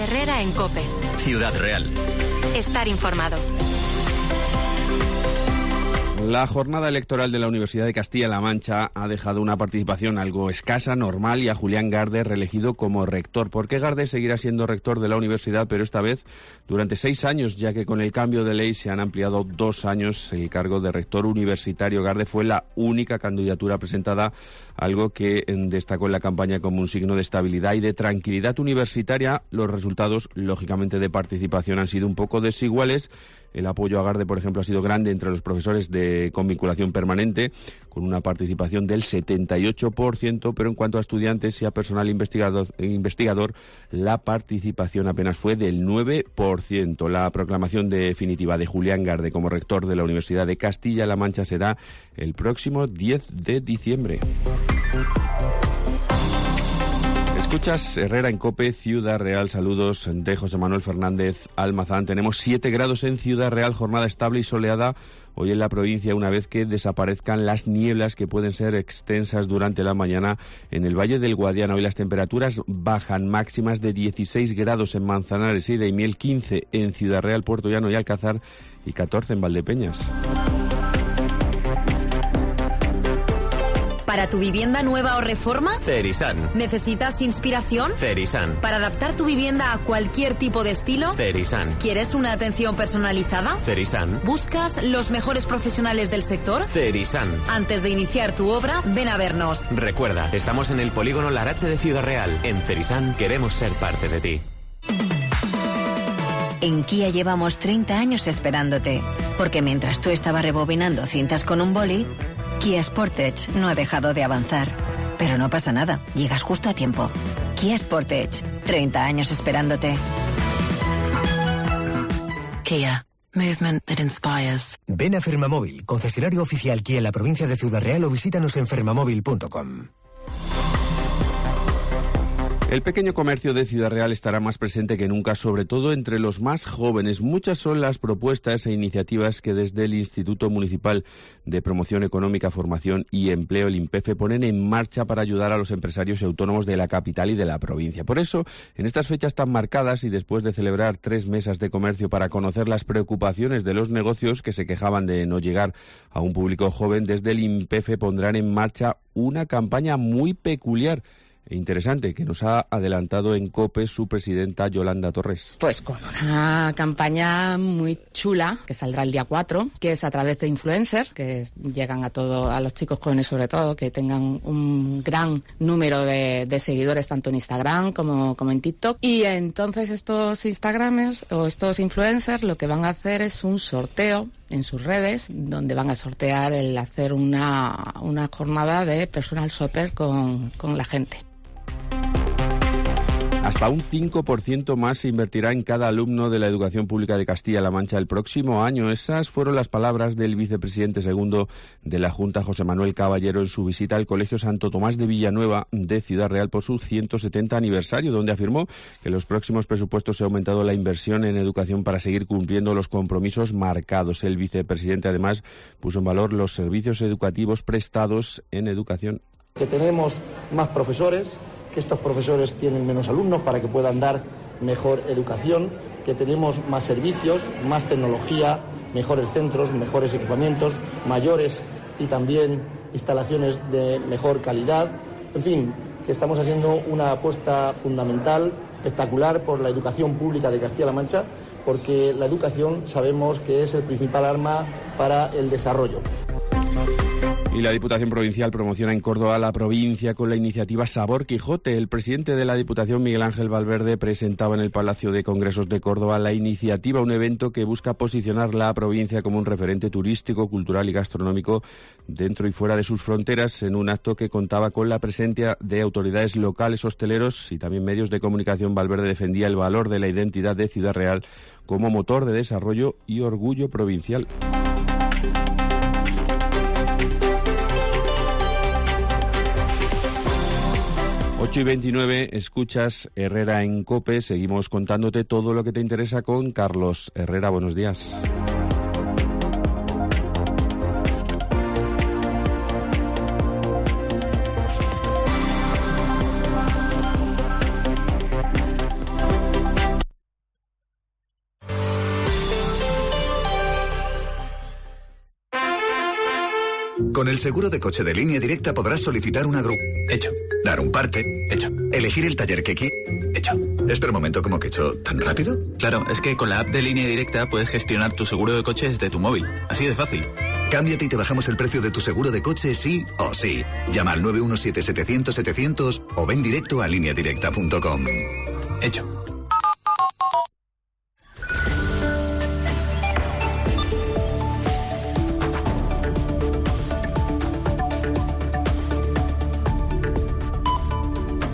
Herrera en COPE. Ciudad Real. Estar informado. La jornada electoral de la Universidad de Castilla-La Mancha ha dejado una participación algo escasa, normal, y a Julián Garde reelegido como rector. Porque Garde seguirá siendo rector de la universidad, pero esta vez durante 6 años, ya que con el cambio de ley se han ampliado 2 años el cargo de rector universitario. Garde fue la única candidatura presentada, algo que destacó en la campaña como un signo de estabilidad y de tranquilidad universitaria. Los resultados, lógicamente, de participación han sido un poco desiguales. El apoyo a Garde, por ejemplo, ha sido grande entre los profesores con vinculación permanente, con una participación del 78%, pero en cuanto a estudiantes y a personal investigador, la participación apenas fue del 9%. La proclamación definitiva de Julián Garde como rector de la Universidad de Castilla-La Mancha será el próximo 10 de diciembre. Escuchas Herrera en COPE, Ciudad Real. Saludos de José Manuel Fernández Almazán. Tenemos 7 grados en Ciudad Real, jornada estable y soleada hoy en la provincia, una vez que desaparezcan las nieblas que pueden ser extensas durante la mañana en el Valle del Guadiana. Hoy las temperaturas bajan, máximas de 16 grados en Manzanares y Daimiel, 15 en Ciudad Real, Puerto Llano y Alcázar y 14 en Valdepeñas. ¿Para tu vivienda nueva o reforma? Cerisan. ¿Necesitas inspiración? Cerisan. ¿Para adaptar tu vivienda a cualquier tipo de estilo? Cerisan. ¿Quieres una atención personalizada? Cerisan. ¿Buscas los mejores profesionales del sector? Cerisan. Antes de iniciar tu obra, ven a vernos. Recuerda, estamos en el polígono Larache de Ciudad Real. En Cerisan queremos ser parte de ti. En Kia llevamos 30 años esperándote, porque mientras tú estabas rebobinando cintas con un boli, Kia Sportage no ha dejado de avanzar. Pero no pasa nada, llegas justo a tiempo. Kia Sportage, 30 años esperándote. Kia, movement that inspires. Ven a Fermamóvil, concesionario oficial Kia en la provincia de Ciudad Real, o visítanos en fermamóvil.com. El pequeño comercio de Ciudad Real estará más presente que nunca, sobre todo entre los más jóvenes. Muchas son las propuestas e iniciativas que desde el Instituto Municipal de Promoción Económica, Formación y Empleo, el INPEFE, ponen en marcha para ayudar a los empresarios y autónomos de la capital y de la provincia. Por eso, en estas fechas tan marcadas y después de celebrar 3 mesas de comercio para conocer las preocupaciones de los negocios que se quejaban de no llegar a un público joven, desde el INPEFE pondrán en marcha una campaña muy peculiar e interesante que nos ha adelantado en COPE su presidenta Yolanda Torres. Pues con una campaña muy chula que saldrá el día 4, que es a través de influencers que llegan a los chicos jóvenes, sobre todo, que tengan un gran número de seguidores tanto en Instagram como en TikTok. Y entonces estos Instagramers o estos influencers lo que van a hacer es un sorteo en sus redes, donde van a sortear el hacer una jornada de personal shopper con la gente. Hasta un 5% más se invertirá en cada alumno de la educación pública de Castilla-La Mancha el próximo año. Esas fueron las palabras del vicepresidente segundo de la Junta, José Manuel Caballero, en su visita al Colegio Santo Tomás de Villanueva de Ciudad Real por su 170 aniversario, donde afirmó que en los próximos presupuestos se ha aumentado la inversión en educación para seguir cumpliendo los compromisos marcados. El vicepresidente además puso en valor los servicios educativos prestados en educación. Que tenemos más profesores, que estos profesores tienen menos alumnos para que puedan dar mejor educación, que tenemos más servicios, más tecnología, mejores centros, mejores equipamientos, mayores y también instalaciones de mejor calidad. En fin, que estamos haciendo una apuesta fundamental, espectacular por la educación pública de Castilla-La Mancha, porque la educación sabemos que es el principal arma para el desarrollo. Y la Diputación Provincial promociona en Córdoba la provincia con la iniciativa Sabor Quijote. El presidente de la Diputación, Miguel Ángel Valverde, presentaba en el Palacio de Congresos de Córdoba la iniciativa, un evento que busca posicionar la provincia como un referente turístico, cultural y gastronómico dentro y fuera de sus fronteras, en un acto que contaba con la presencia de autoridades locales, hosteleros y también medios de comunicación. Valverde defendía el valor de la identidad de Ciudad Real como motor de desarrollo y orgullo provincial. 8:29, escuchas Herrera en COPE. Seguimos contándote todo lo que te interesa con Carlos Herrera. Buenos días. Con el seguro de coche de Línea Directa podrás solicitar una grúa. Hecho. Dar un parte. Hecho. Elegir el taller que quieras. Hecho. Espera un momento, ¿cómo que hecho? ¿Tan rápido? Claro, es que con la app de Línea Directa puedes gestionar tu seguro de coche desde tu móvil. Así de fácil. Cámbiate y te bajamos el precio de tu seguro de coche sí o sí. Llama al 917-700-700 o ven directo a lineadirecta.com. Hecho.